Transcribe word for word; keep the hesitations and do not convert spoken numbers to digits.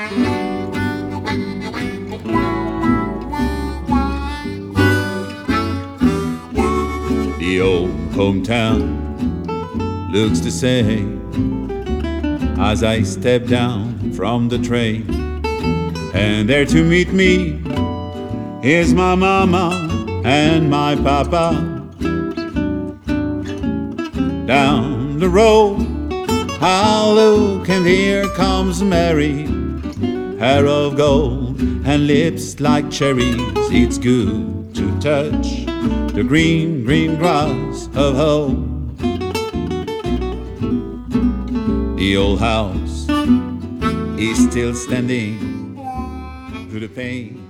The old hometown looks the same as I step down from the train, and there to meet me is my mama and my papa. Down the road I look, and here comes Mary, hair of gold and lips like cherries. It's good to touch the green, green grass of home. The old house is still standing through the pain